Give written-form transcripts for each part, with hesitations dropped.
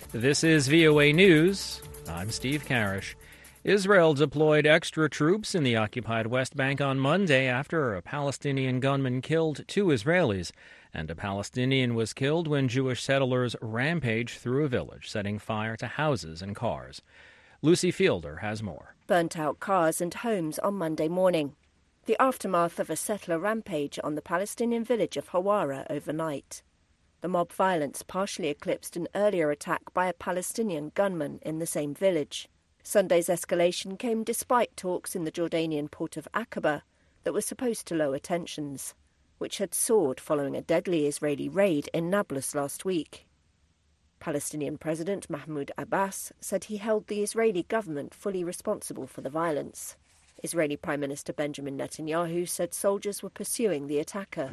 This is VOA News. I'm Steve Karish. Israel deployed extra troops in the occupied West Bank on Monday after a Palestinian gunman killed 2 Israelis, and a Palestinian was killed when Jewish settlers rampaged through a village, setting fire to houses and cars. Lucy Fielder has more. Burnt-out cars and homes on Monday morning. The aftermath of a settler rampage on the Palestinian village of Hawara overnight. The mob violence partially eclipsed an earlier attack by a Palestinian gunman in the same village. Sunday's escalation came despite talks in the Jordanian port of Aqaba that were supposed to lower tensions, which had soared following a deadly Israeli raid in Nablus last week. Palestinian President Mahmoud Abbas said he held the Israeli government fully responsible for the violence. Israeli Prime Minister Benjamin Netanyahu said soldiers were pursuing the attacker.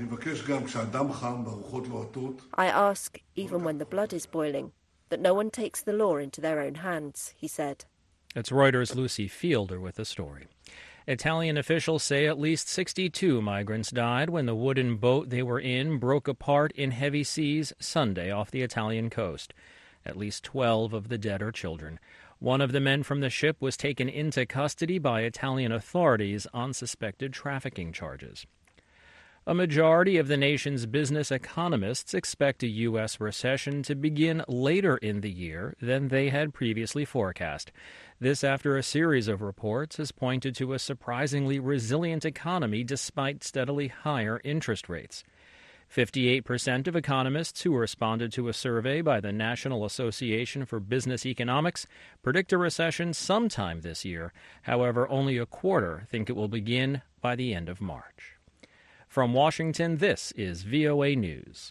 I ask, even when the blood is boiling, that no one takes the law into their own hands, he said. It's Reuters' Lucy Fielder with the story. Italian officials say at least 62 migrants died when the wooden boat they were in broke apart in heavy seas Sunday off the Italian coast. At least 12 of the dead are children. One of the men from the ship was taken into custody by Italian authorities on suspected trafficking charges. A majority of the nation's business economists expect a U.S. recession to begin later in the year than they had previously forecast. This after a series of reports has pointed to a surprisingly resilient economy despite steadily higher interest rates. 58% of economists who responded to a survey by the National Association for Business Economics predict a recession sometime this year. However, only a quarter think it will begin by the end of March. From Washington, this is VOA News.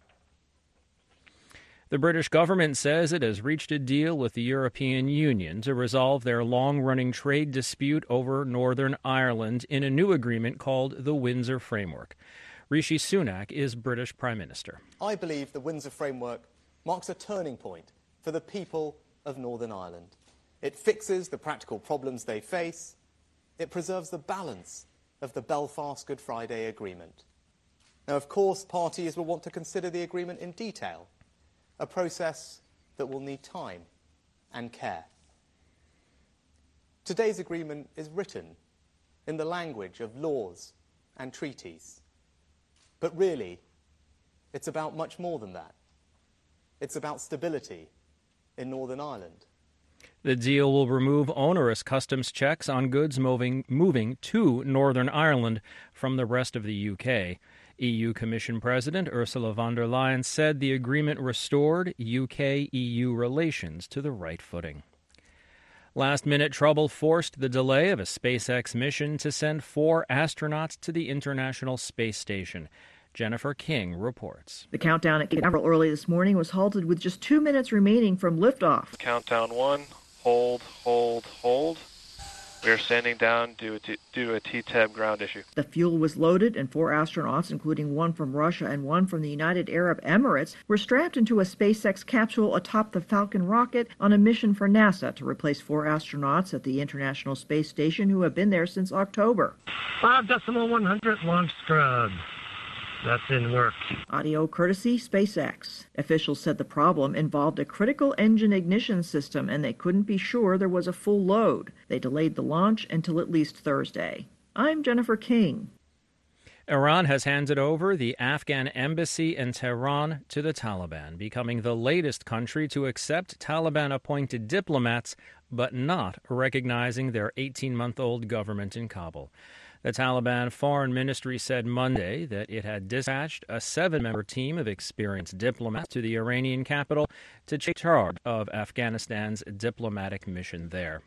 The British government says it has reached a deal with the European Union to resolve their long-running trade dispute over Northern Ireland in a new agreement called the Windsor Framework. Rishi Sunak is British Prime Minister. I believe the Windsor Framework marks a turning point for the people of Northern Ireland. It fixes the practical problems they face. It preserves the balance of the Belfast Good Friday Agreement. Now, of course, parties will want to consider the agreement in detail, a process that will need time and care. Today's agreement is written in the language of laws and treaties. But really, it's about much more than that. It's about stability in Northern Ireland. The deal will remove onerous customs checks on goods moving to Northern Ireland from the rest of the UK. EU Commission President Ursula von der Leyen said the agreement restored UK-EU relations to the right footing. Last-minute trouble forced the delay of a SpaceX mission to send 4 astronauts to the International Space Station. Jennifer King reports. The countdown at Cape Canaveral early this morning was halted with just 2 minutes remaining from liftoff. Countdown 1, hold. We are standing down due to a T-TAB ground issue. The fuel was loaded and 4 astronauts, including one from Russia and one from the United Arab Emirates, were strapped into a SpaceX capsule atop the Falcon rocket on a mission for NASA to replace 4 astronauts at the International Space Station who have been there since October. 5.100 launch scrub. That's in work. Audio courtesy SpaceX. Officials said the problem involved a critical engine ignition system and they couldn't be sure there was a full load. They delayed the launch until at least Thursday. I'm Jennifer King. Iran has handed over the Afghan embassy in Tehran to the Taliban, becoming the latest country to accept Taliban-appointed diplomats, but not recognizing their 18-month-old government in Kabul. The Taliban Foreign Ministry said Monday that it had dispatched a 7-member team of experienced diplomats to the Iranian capital to take charge of Afghanistan's diplomatic mission there.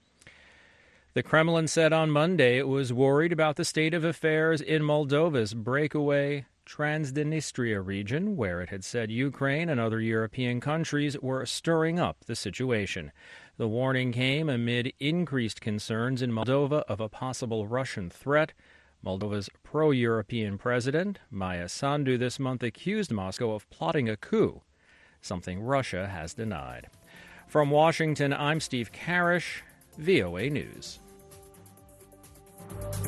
The Kremlin said on Monday it was worried about the state of affairs in Moldova's breakaway Transnistria region, where it had said Ukraine and other European countries were stirring up the situation. The warning came amid increased concerns in Moldova of a possible Russian threat. Moldova's pro-European president, Maia Sandu, this month accused Moscow of plotting a coup, something Russia has denied. From Washington, I'm Steve Karish, VOA News.